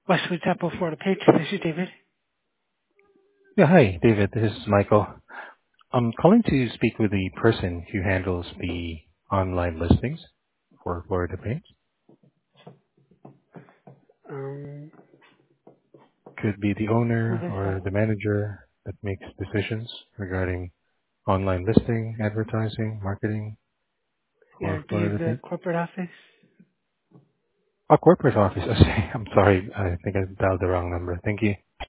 Westwood Temple, Florida page. This is David. Yeah, hi, David. This is Michael. I'm calling to speak with the person who handles the online listings for Florida Paints. Um, Could be the who's owner this from? or the manager that makes decisions regarding online listing, advertising, marketing Yeah, for do you Florida have the Paints. corporate office? Oh, corporate office. I'm sorry. I think I dialed the wrong number. Thank you.